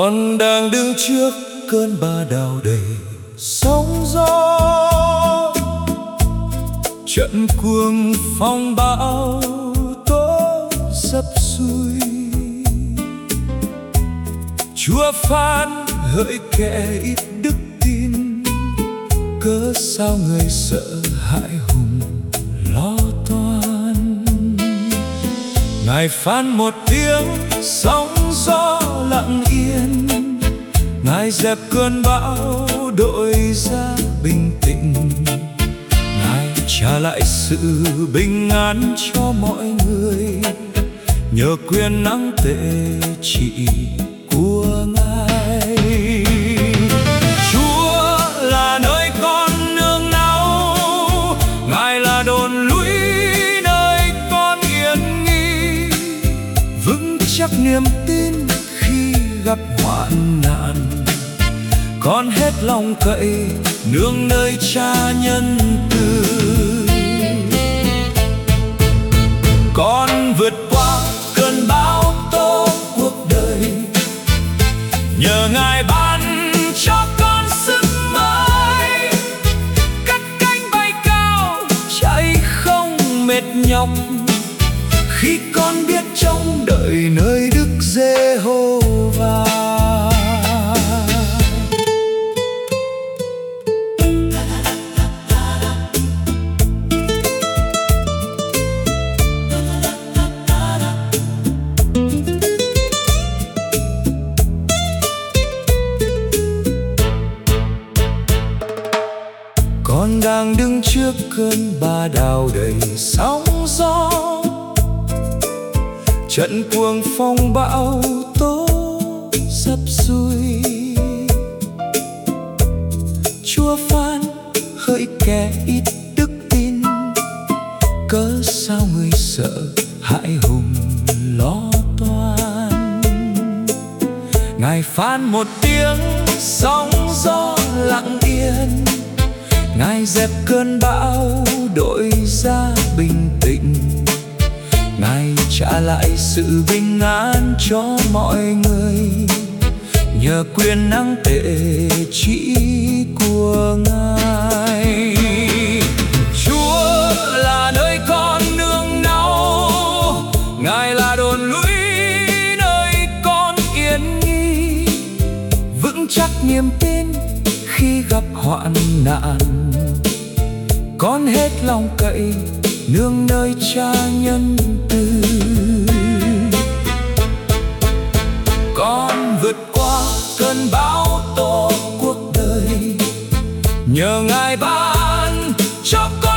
Con đang đứng trước cơn ba đào đầy sóng gió, trận cuồng phong bão tố sập xuôi. Chúa phán hỡi kẻ ít đức tin, cớ sao người sợ hãi hùng lo toan. Ngài phán một tiếng sóng gió lặng yên, Ngài dẹp cơn bão đội ra bình tĩnh. Ngài trả lại sự bình an cho mọi người, nhờ quyền năng tể trị của Ngài. Chúa là nơi con nương náu, Ngài là đồn lũy nơi con yên nghỉ. Vững chắc niềm tin khi gặp hoạn nạn, con hết lòng cậy nương nơi Cha nhân từ. Con vượt qua cơn bão tố cuộc đời, nhờ Ngài ban cho con sức mới. Cất cánh bay cao chạy không mệt nhọc, khi con biết trông đợi nơi Đức Giê-hô-va. Con đang đứng trước cơn ba đào đầy sóng gió, trận cuồng phong bão tố sập xuôi. Chúa phán hỡi kẻ ít đức tin, cớ sao người sợ hãi hùng lo toan. Ngài phán một tiếng sóng gió lặng yên, Ngài dẹp cơn bão đội ra bình tĩnh. Ngài trả lại sự bình an cho mọi người, nhờ quyền năng tể trị của Ngài. Chúa là nơi con nương náu, Ngài là đồn lũy nơi con yên nghỉ. Vững chắc niềm tin khi gặp hoạn nạn, con hết lòng cậy nương nơi Cha nhân từ. Con vượt qua cơn bão tố cuộc đời, nhờ Ngài ban cho con